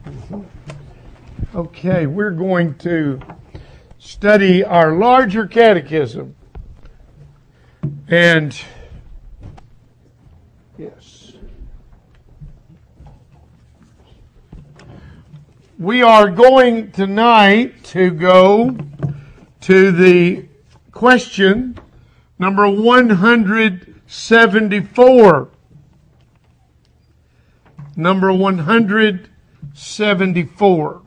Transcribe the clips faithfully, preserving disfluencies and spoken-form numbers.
Okay, we're going to study our larger catechism. And, yes, we are going tonight to go to the question number one hundred seventy-four. Number one hundred seventy-four.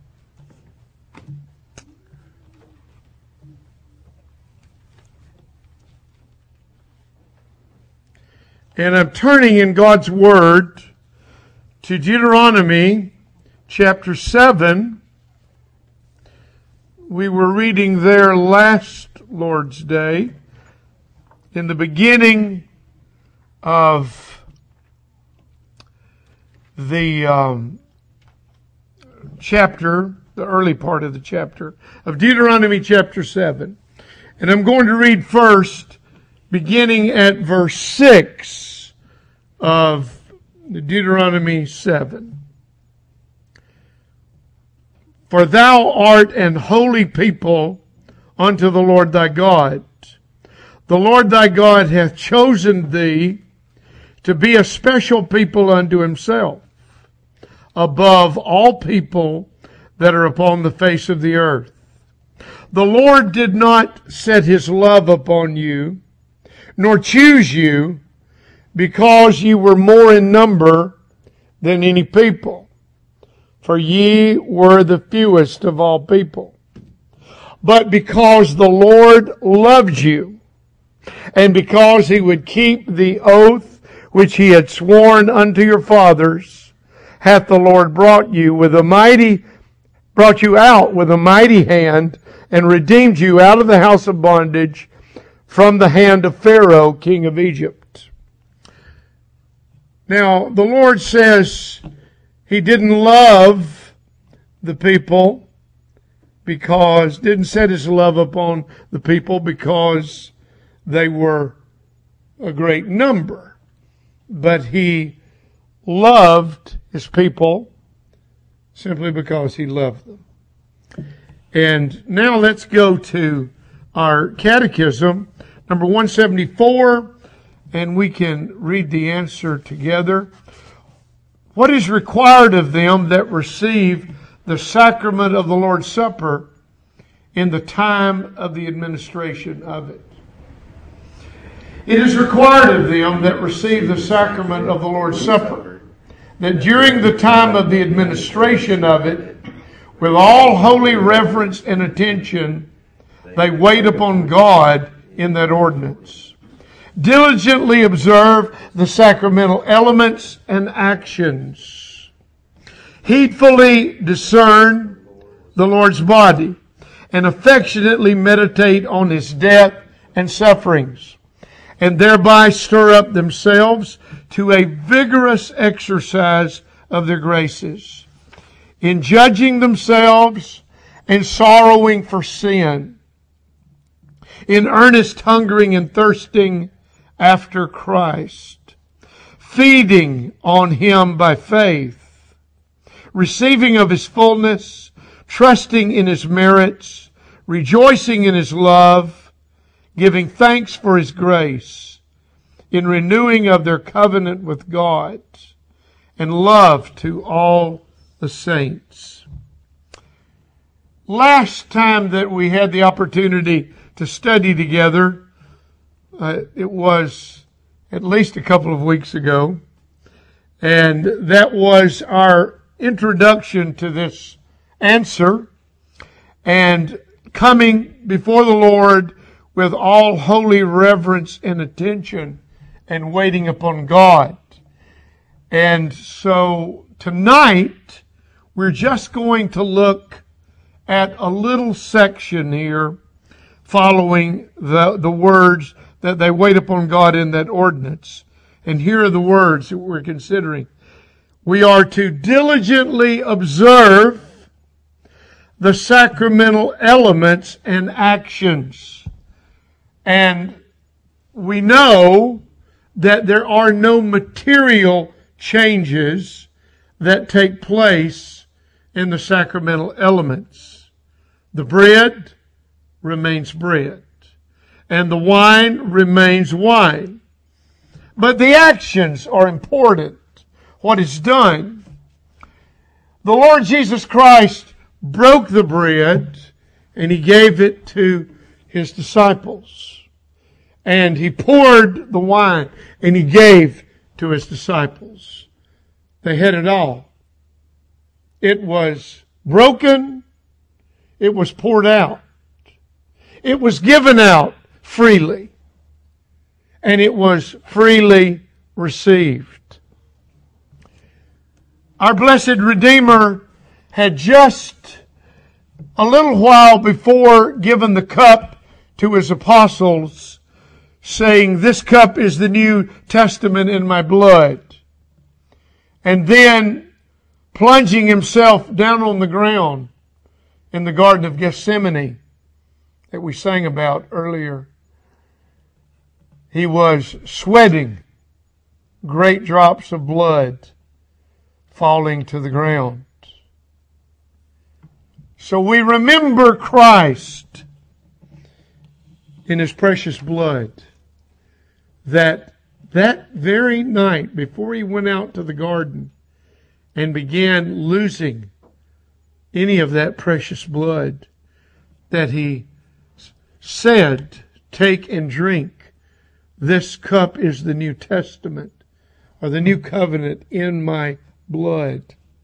And I'm turning in God's Word to Deuteronomy chapter seven. We were reading there last Lord's Day in the beginning of the um, chapter, the early part of the chapter of Deuteronomy chapter seven. And I'm going to read first, beginning at verse six of Deuteronomy seven. For thou art an holy people unto the Lord thy God. The Lord thy God hath chosen thee to be a special people unto himself, above all people that are upon the face of the earth. The Lord did not set his love upon you, nor choose you, because ye were more in number than any people, for ye were the fewest of all people. But because the Lord loved you, and because he would keep the oath which he had sworn unto your fathers, hath the Lord brought you with a mighty, brought you out with a mighty hand, and redeemed you out of the house of bondage from the hand of Pharaoh, king of Egypt. Now, the Lord says he didn't love the people because, didn't set his love upon the people because they were a great number. But he loved his people simply because he loved them. And now let's go to our catechism, number one seventy-four, and we can read the answer together. What is required of them that receive the sacrament of the Lord's Supper in the time of the administration of it? It is required of them that receive the sacrament of the Lord's Supper that during the time of the administration of it, with all holy reverence and attention, they wait upon God in that ordinance. Diligently observe the sacramental elements and actions. Heedfully discern the Lord's body and affectionately meditate on his death and sufferings, and thereby stir up themselves to a vigorous exercise of their graces, in judging themselves and sorrowing for sin, in earnest hungering and thirsting after Christ, feeding on him by faith, receiving of his fullness, trusting in his merits, rejoicing in his love, giving thanks for his grace, in renewing of their covenant with God, and love to all the saints. Last time that we had the opportunity to study together, uh, it was at least a couple of weeks ago, and that was our introduction to this answer, and coming before the Lord with all holy reverence and attention and waiting upon God. And so tonight, we're just going to look at a little section here following the, the words that they wait upon God in that ordinance. And here are the words that we're considering. We are to diligently observe the sacramental elements and actions. And we know that there are no material changes that take place in the sacramental elements. The bread remains bread, and the wine remains wine. But the actions are important. What is done. The Lord Jesus Christ broke the bread and He gave it to His disciples. And He poured the wine and He gave to His disciples. They had it all. It was broken. It was poured out. It was given out freely. And it was freely received. Our blessed Redeemer had just a little while before given the cup to His apostles, saying, "This cup is the New Testament in my blood." And then plunging Himself down on the ground in the Garden of Gethsemane that we sang about earlier. He was sweating great drops of blood falling to the ground. So we remember Christ in His precious blood, that that very night before He went out to the garden and began losing any of that precious blood, that He said, "Take and drink. This cup is the New Testament, or the New Covenant in my blood."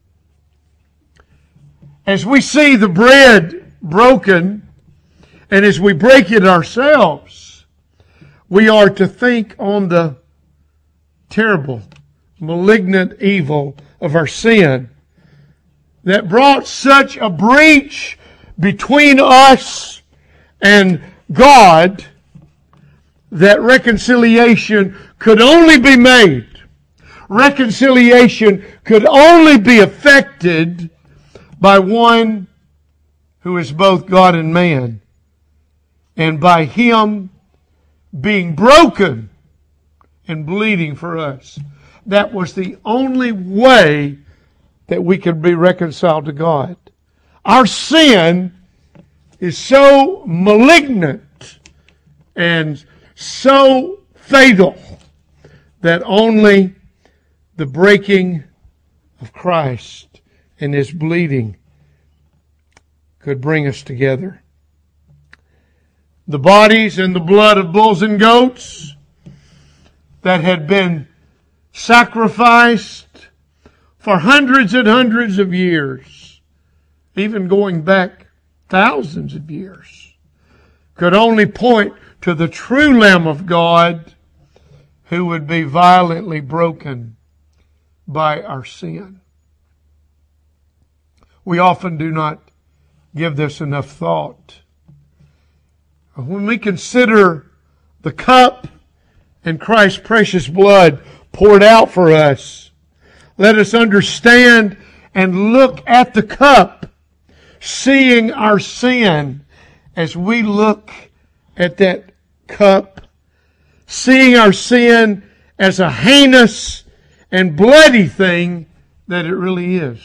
As we see the bread broken, and as we break it ourselves, we are to think on the terrible, malignant evil of our sin that brought such a breach between us and God that reconciliation could only be made. Reconciliation could only be effected by one who is both God and man, and by Him being broken and bleeding for us. That was the only way that we could be reconciled to God. Our sin is so malignant and so fatal that only the breaking of Christ and His bleeding could bring us together. The bodies and the blood of bulls and goats that had been sacrificed for hundreds and hundreds of years, even going back thousands of years, could only point to the true Lamb of God who would be violently broken by our sin. We often do not give this enough thought. When we consider the cup and Christ's precious blood poured out for us, let us understand and look at the cup, seeing our sin as we look at that cup, seeing our sin as a heinous and bloody thing that it really is.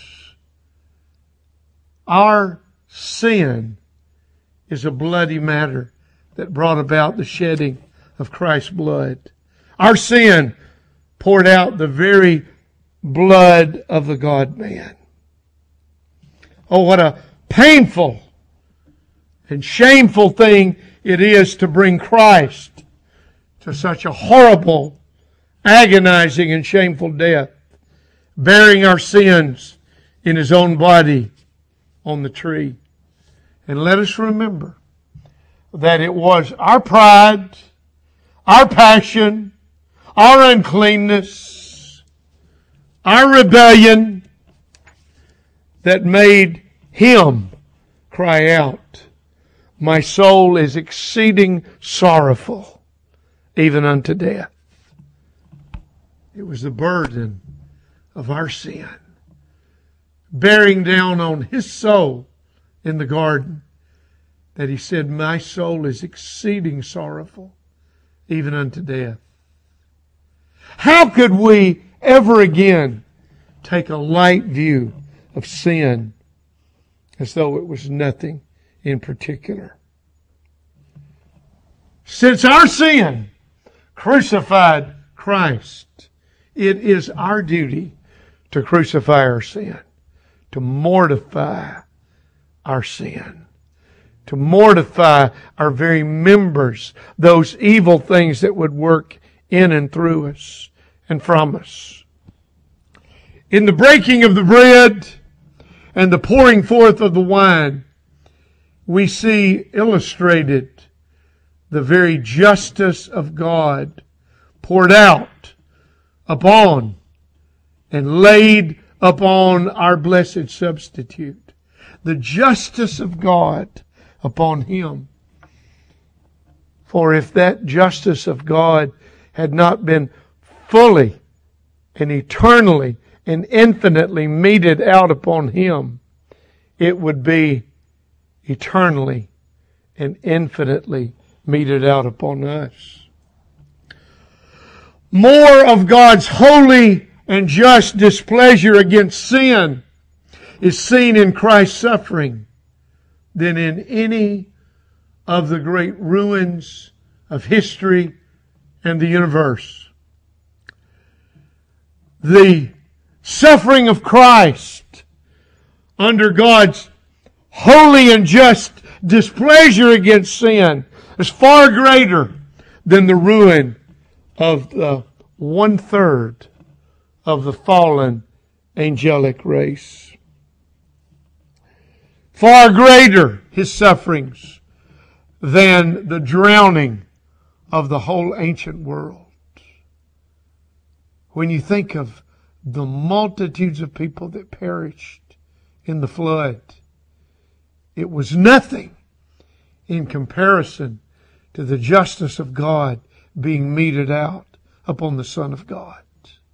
Our sin is a bloody matter that brought about the shedding of Christ's blood. Our sin poured out the very blood of the God-man. Oh, what a painful and shameful thing it is to bring Christ to such a horrible, agonizing, and shameful death, bearing our sins in His own body on the tree. And let us remember that it was our pride, our passion, our uncleanness, our rebellion that made Him cry out, "My soul is exceeding sorrowful, even unto death." It was the burden of our sin, bearing down on His soul in the garden, that He said, "My soul is exceeding sorrowful, even unto death." How could we ever again take a light view of sin as though it was nothing in particular. Since our sin crucified Christ, it is our duty to crucify our sin, to mortify our sin, to mortify our very members, those evil things that would work in and through us and from us. In the breaking of the bread and the pouring forth of the wine, we see illustrated the very justice of God poured out upon and laid upon our blessed substitute. The justice of God upon Him. For if that justice of God had not been fully and eternally and infinitely meted out upon Him, it would be eternally and infinitely meted out upon us. More of God's holy and just displeasure against sin is seen in Christ's suffering than in any of the great ruins of history and the universe. The suffering of Christ under God's holy and just displeasure against sin is far greater than the ruin of the one-third of the fallen angelic race. Far greater His sufferings than the drowning of the whole ancient world. When you think of the multitudes of people that perished in the flood, it was nothing in comparison to the justice of God being meted out upon the Son of God.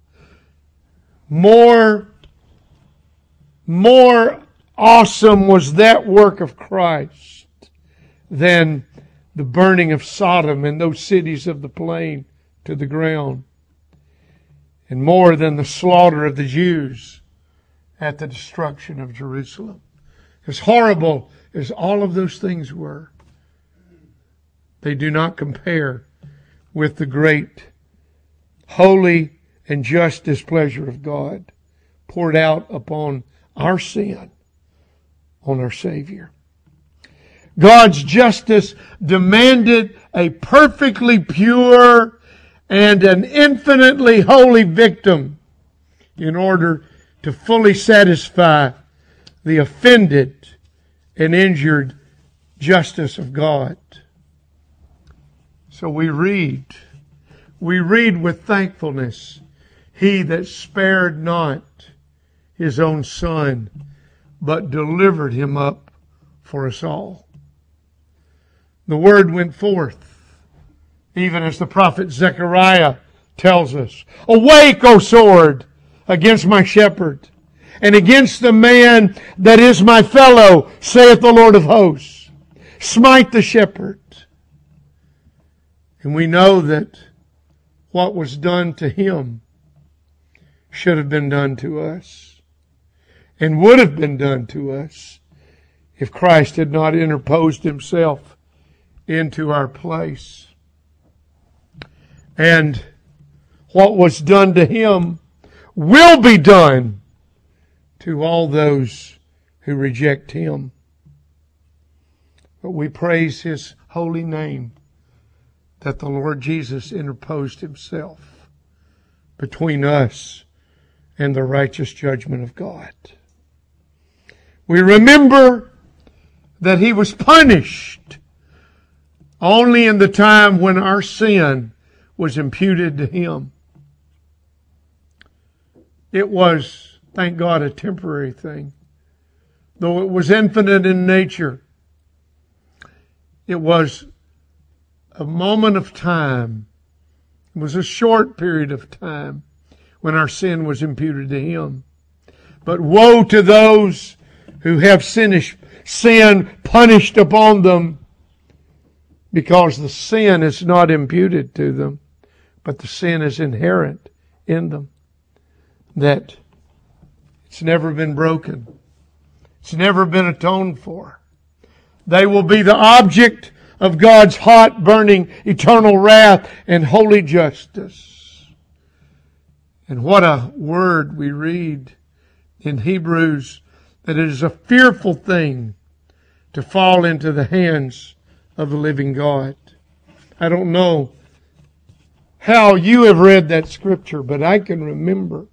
More, more awesome was that work of Christ than the burning of Sodom and those cities of the plain to the ground, and more than the slaughter of the Jews at the destruction of Jerusalem. As horrible as all of those things were, they do not compare with the great, holy, and just displeasure of God poured out upon our sin on our Savior. God's justice demanded a perfectly pure and an infinitely holy victim in order to fully satisfy the offended and injured justice of God. So we read, we read with thankfulness, He that spared not His own Son, but delivered Him up for us all. The word went forth, even as the prophet Zechariah tells us, Awake, O sword, against my shepherd, and against the man that is my fellow, saith the Lord of hosts. Smite the shepherd. And we know that what was done to him should have been done to us, and would have been done to us if Christ had not interposed Himself into our place. And what was done to Him will be done to all those who reject Him. But we praise His holy name that the Lord Jesus interposed Himself between us and the righteous judgment of God. We remember that He was punished only in the time when our sin was imputed to Him. It was, thank God, a temporary thing. Though it was infinite in nature, it was a moment of time. It was a short period of time when our sin was imputed to Him. But woe to those who have sin punished upon them, because the sin is not imputed to them, but the sin is inherent in them. That it's never been broken. It's never been atoned for. They will be the object of God's hot, burning, eternal wrath and holy justice. And what a word we read in Hebrews, that it is a fearful thing to fall into the hands of the living God. I don't know how you have read that scripture, but I can remember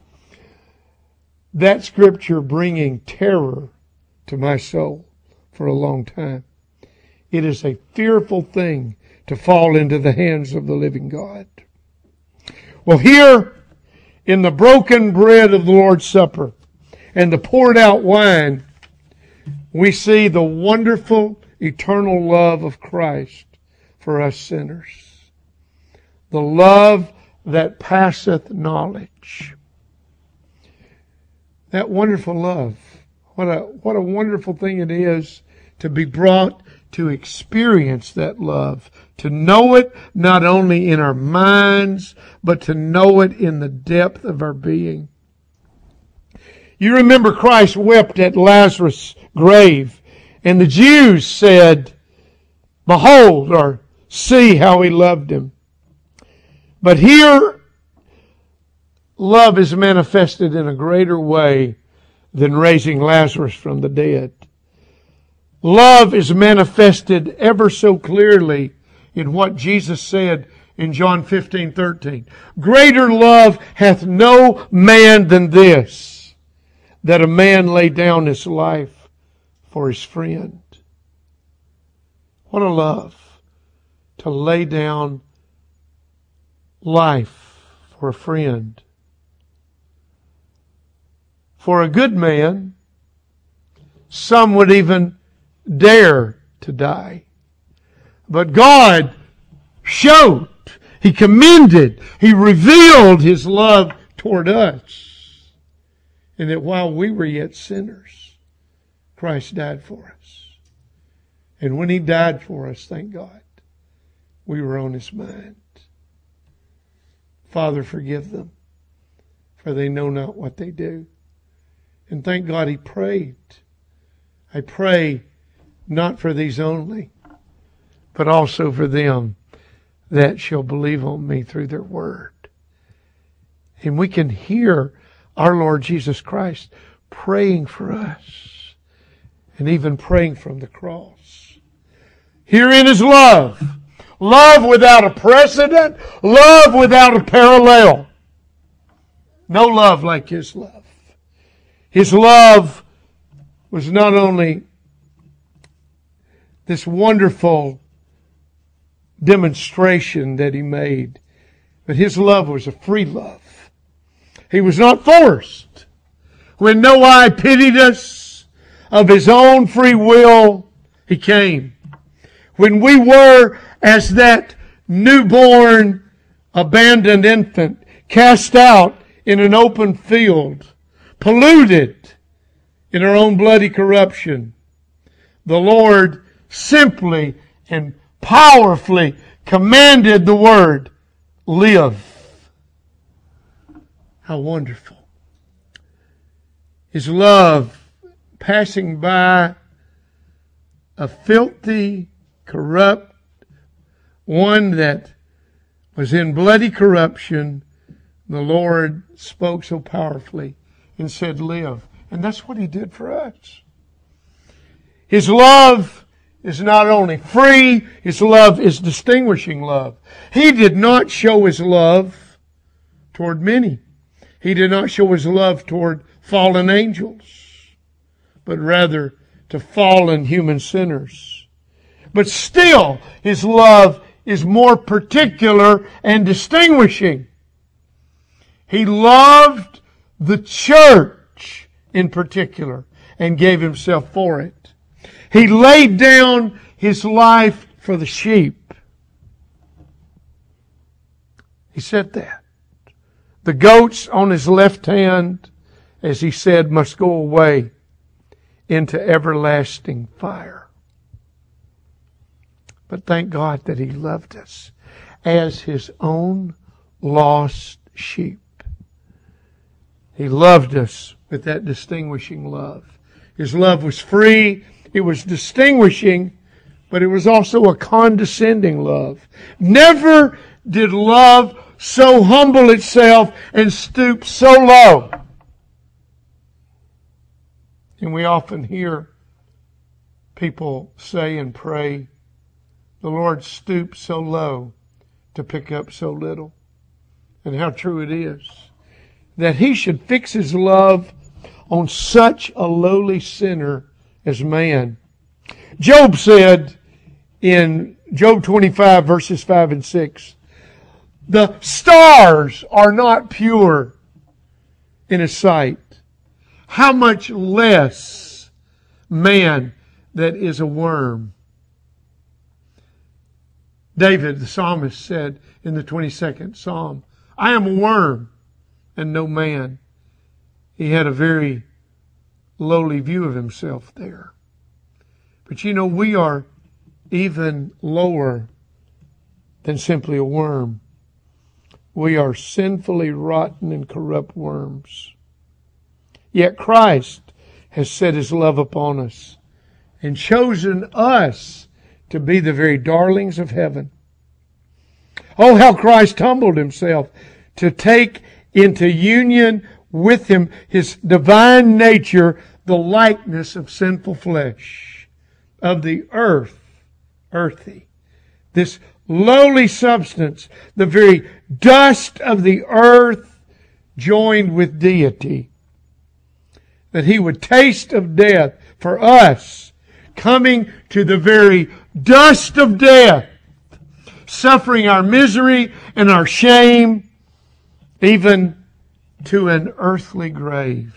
that scripture bringing terror to my soul for a long time. It is a fearful thing to fall into the hands of the living God. Well, here in the broken bread of the Lord's Supper and the poured out wine, we see the wonderful eternal love of Christ for us sinners. The love that passeth knowledge. That wonderful love. What a, what a wonderful thing it is to be brought to experience that love. To know it not only in our minds, but to know it in the depth of our being. You remember Christ wept at Lazarus' grave, and the Jews said, "Behold," or "See how he loved him." But here, love is manifested in a greater way than raising Lazarus from the dead. Love is manifested ever so clearly in what Jesus said in John fifteen thirteen. "Greater love hath no man than this, that a man lay down his life for his friend." What a love, to lay down life for a friend. For a good man, some would even dare to die. But God showed, He commended, He revealed His love toward us. And that while we were yet sinners, Christ died for us. And when He died for us, thank God, we were on His mind. Father, forgive them, for they know not what they do. And thank God He prayed. I pray not for these only, but also for them that shall believe on me through their word. And we can hear our Lord Jesus Christ praying for us, and even praying from the cross. Herein is love. Love without a precedent. Love without a parallel. No love like His love. His love was not only this wonderful demonstration that He made, but His love was a free love. He was not forced. When no eye pitied us, of His own free will, He came. When we were as that newborn, abandoned infant, cast out in an open field, polluted in our own bloody corruption, the Lord simply and powerfully commanded the word, "Live." How wonderful. His love passing by a filthy, corrupt one that was in bloody corruption, the Lord spoke so powerfully and said, "Live." And that's what He did for us. His love is not only free, His love is distinguishing love. He did not show His love toward many. He did not show His love toward fallen angels, but rather to fallen human sinners. But still, His love is more particular and distinguishing. He loved the church in particular and gave Himself for it. He laid down His life for the sheep. He said that. The goats on His left hand, as He said, must go away into everlasting fire. But thank God that He loved us as His own lost sheep. He loved us with that distinguishing love. His love was free. It was distinguishing, but it was also a condescending love. Never did love so humble itself and stoop so low. And we often hear people say and pray, the Lord stooped so low to pick up so little. And how true it is that He should fix His love on such a lowly sinner as man. Job said in Job twenty-five verses five and six, the stars are not pure in His sight. How much less man that is a worm. David, the psalmist, said in the twenty-second Psalm, I am a worm and no man. He had a very lowly view of himself there. But you know, we are even lower than simply a worm. We are sinfully rotten and corrupt worms. Yet Christ has set His love upon us and chosen us to be the very darlings of heaven. Oh, how Christ humbled Himself to take into union with Him His divine nature, the likeness of sinful flesh, of the earth, earthy. This lowly substance, the very dust of the earth joined with deity. That He would taste of death for us, coming to the very dust of death, suffering our misery and our shame, even to an earthly grave.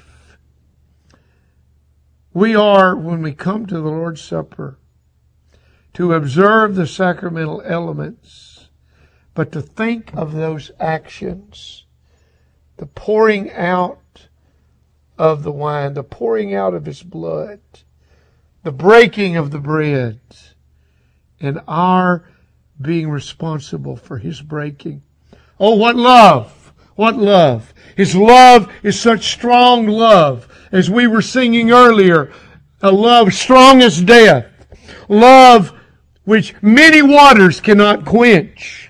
We are, when we come to the Lord's Supper, to observe the sacramental elements, but to think of those actions, the pouring out of the wine, the pouring out of His blood, the breaking of the bread, and our being responsible for His breaking. Oh, what love! What love! His love is such strong love, as we were singing earlier, a love strong as death, love which many waters cannot quench.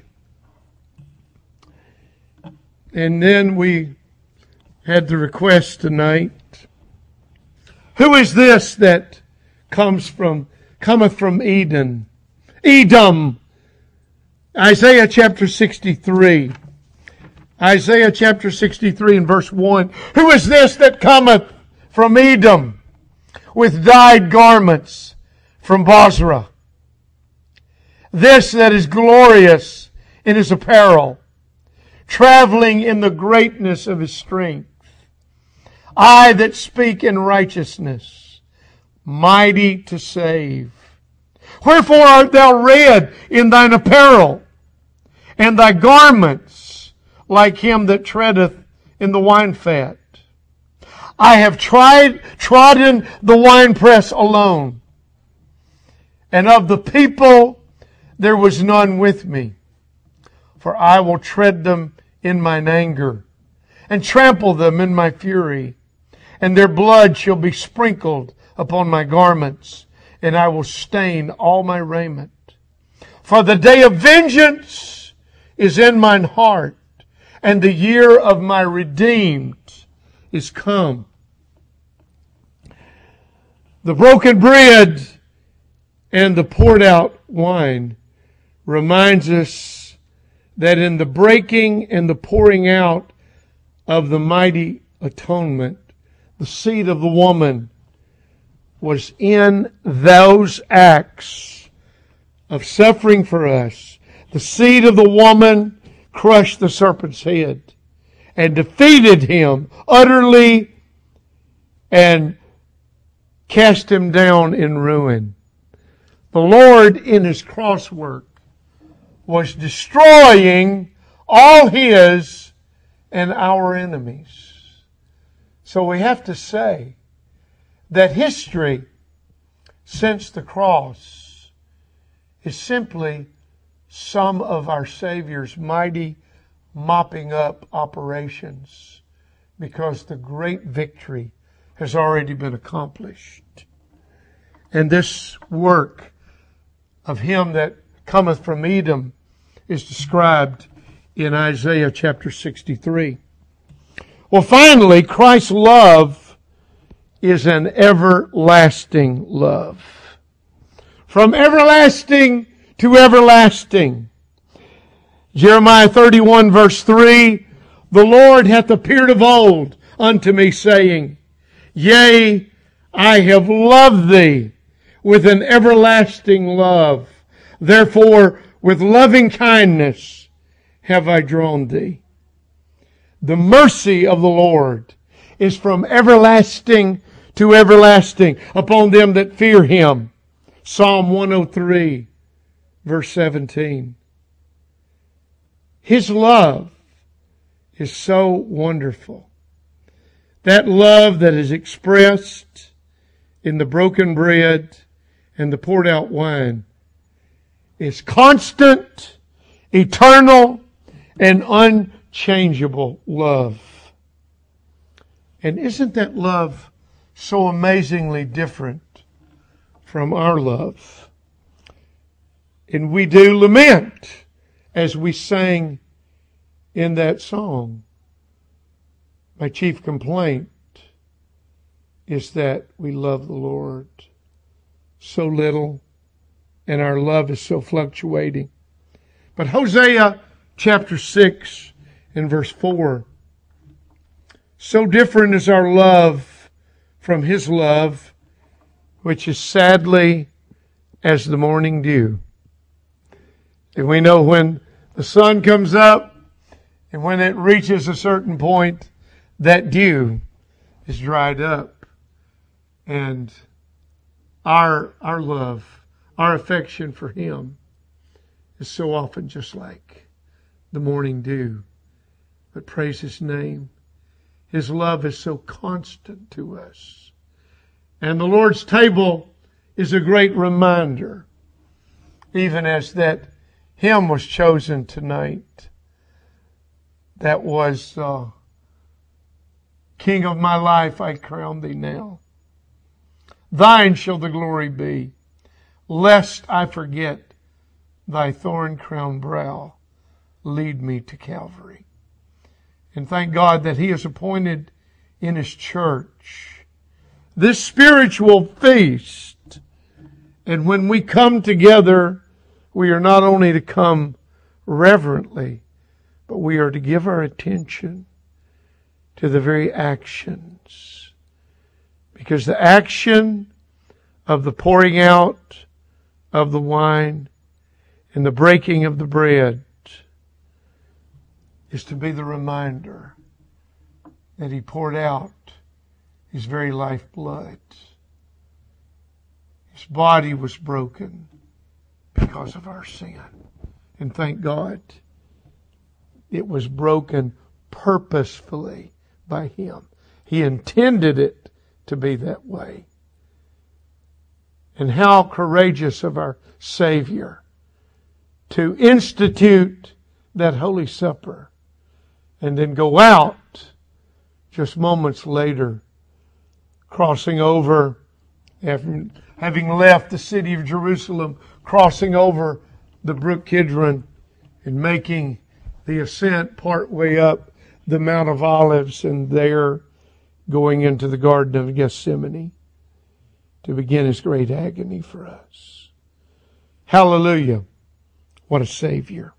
And then we had the request tonight. Who is this that comes from, cometh from Eden? Edom. Isaiah chapter sixty-three. Isaiah chapter sixty-three and verse one. Who is this that cometh from Edom with dyed garments from Bozrah? This that is glorious in his apparel, traveling in the greatness of his strength. I that speak in righteousness, mighty to save. Wherefore art thou red in thine apparel, and thy garments like him that treadeth in the winefat? I have tried, trodden the winepress alone, and of the people there was none with me. For I will tread them in mine anger, and trample them in my fury, and their blood shall be sprinkled upon my garments, and I will stain all my raiment. For the day of vengeance is in mine heart, and the year of my redeemed is come. The broken bread and the poured out wine reminds us that in the breaking and the pouring out of the mighty atonement, the seed of the woman was in those acts of suffering for us. The seed of the woman crushed the serpent's head and defeated him utterly and cast him down in ruin. The Lord, in His cross work, was destroying all His and our enemies. So we have to say that history since the cross is simply some of our Savior's mighty mopping up operations, because the great victory has already been accomplished. And this work of him that cometh from Edom is described in Isaiah chapter sixty-three. Well, finally, Christ's love is an everlasting love. From everlasting to everlasting. Jeremiah thirty-one verse three, the Lord hath appeared of old unto me, saying, Yea, I have loved thee with an everlasting love. Therefore, with loving kindness have I drawn thee. The mercy of the Lord is from everlasting to everlasting upon them that fear him. Psalm one oh three, verse seventeen. His love is so wonderful. That love that is expressed in the broken bread and the poured out wine is constant, eternal, and unchangeable love. And isn't that love so amazingly different from our love? And we do lament as we sang in that song. My chief complaint is that we love the Lord so little and our love is so fluctuating. But Hosea chapter six and verse four, so different is our love from his love, which is sadly as the morning dew. And we know when the sun comes up and when it reaches a certain point, that dew is dried up. And our, our love, our affection for him is so often just like the morning dew. But praise his name. His love is so constant to us. And the Lord's table is a great reminder, even as that hymn was chosen tonight. That was, uh, King of my life, I crown thee now. Thine shall the glory be, lest I forget thy thorn-crowned brow. Lead me to Calvary. And thank God that he has appointed in his church this spiritual feast. And when we come together, we are not only to come reverently, but we are to give our attention to the very actions. Because the action of the pouring out of the wine and the breaking of the bread is to be the reminder that he poured out his very lifeblood. His body was broken because of our sin. And thank God it was broken purposefully by him. He intended it to be that way. And how courageous of our Savior to institute that Holy Supper and then go out just moments later, crossing over, having left the city of Jerusalem, crossing over the brook Kidron and making the ascent part way up the Mount of Olives, and there going into the Garden of Gethsemane to begin his great agony for us. Hallelujah. What a Savior.